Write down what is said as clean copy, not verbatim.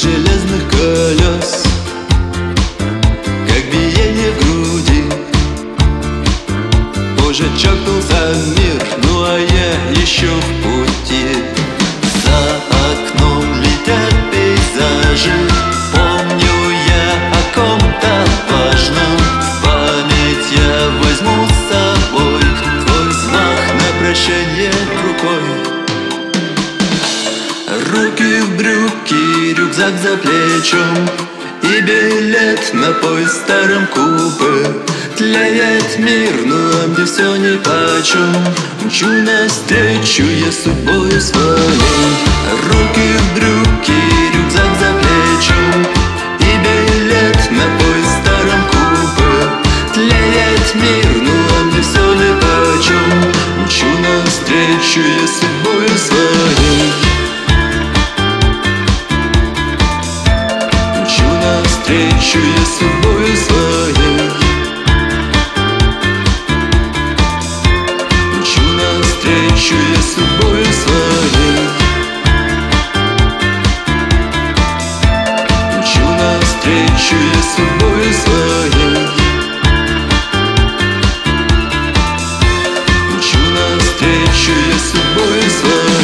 железных колес, как биение в груди. Уже чокнулся мир, ну а я еще в пути. За окном летят пейзажи, помню я о ком-то важном. В память я возьму с собой твой взмах на прощание рукой. Руки в брюки, рюкзак за плечом и билет на поезд в старом купе. Тлеет мир, ну а мне все нипочем. Мчу навстречу я судьбою своей. Руки в брюки, рюкзак за плечом и билет на поезд в старом купе. Тлеет мир, ну а мне все нипочем. Мчу навстречу я судьбою своей. Мчу навстречу я судьбою своей. Мчу я судьбою своей. Мчу навстречу я судьбою своей. Мчу навстречу я судьбою своей.